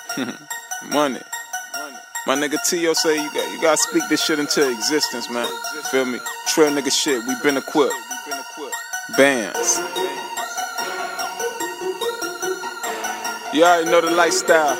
Money. My nigga T.O. say you gotta speak this shit into existence, man. Feel me? Trail nigga shit, we been equipped. Bands. You already know the lifestyle.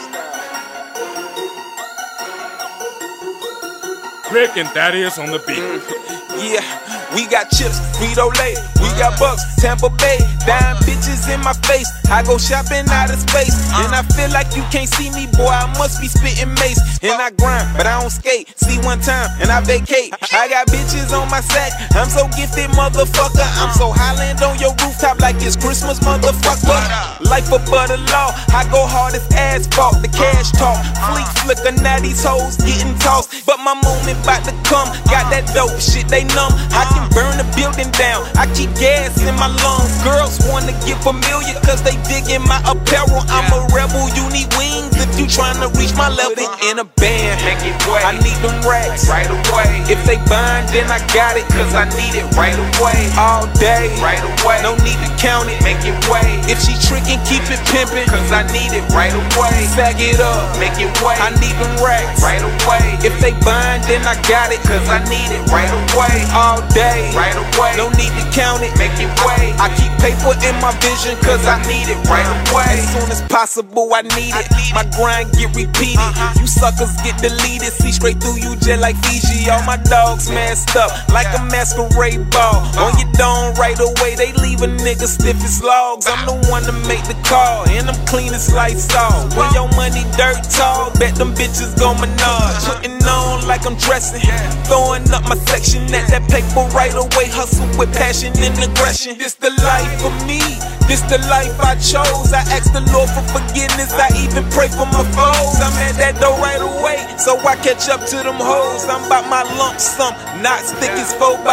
Rick and Thaddeus on the beat. Yeah, we got chips, Frito-Lay, we got bucks, Tampa Bay, dime bitches in my face. I go shopping out of space, and I feel like you can't see me, boy. I must be spitting mace. And I grind, but I don't skate. See one time, and I vacate. I got bitches on my sack. I'm so gifted, motherfucker. I'm so Highland on your rooftop like it's Christmas, motherfucker. Life above the law, I go hard as asphalt. The cash talk, fleet flicker, now these hoes getting tossed. But my moment about to come. Got that dope shit, they numb. I can burn the building down. I keep gas in my lungs. Girls wanna get familiar, cause they digging my apparel. I'm a rebel, you need wings if you tryna reach my level. In a band, I need them racks right away. If they bind, then I got it, cause I need it right away. All day, right away. No need to count it, make it way. If she trickin', keep it pimpin', cause I need it right away. Sag it up, make it way. I need them racks right away. If they bind, then I got it, cause I need it right away. All day, right away. No need to count it, make it way. I keep paper in my vision, cause I need it right away. As soon as possible, I need it. My grind get repeated. You suckers get deleted. See straight through you just like Fiji. All my dogs messed up like a masquerade ball. On your dome right away, they leave a nigga stiff as logs. I'm the one to make the call, and I'm clean as lights off. When your money dirt tall, bet them bitches gon' menage. Putting on like I'm dressing, throwing up my section at that paper right away. Hustle with passion and aggression. This the life for me, this the life I chose. I ask the Lord for forgiveness, I even pray for my foes. I'm at that door right away, so I catch up to them hoes. I'm about my lump sum, not stick as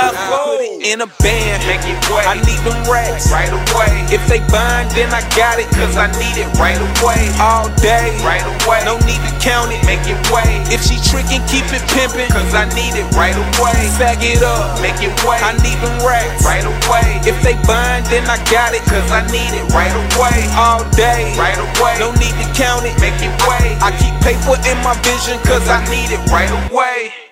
4x4. In a band, I need them racks right away. If they bind, then I got it, cause I need it right away. All day, right away. No need to count it, make it way. If she trickin', keep it pimpin', cause I need it right away. Sag it up, make it way. I need them racks right away. If they bind, then I got it, cause I need it right away. All day, right away. No need to count it, make it way. I keep paper in my vision, cause I need it right away.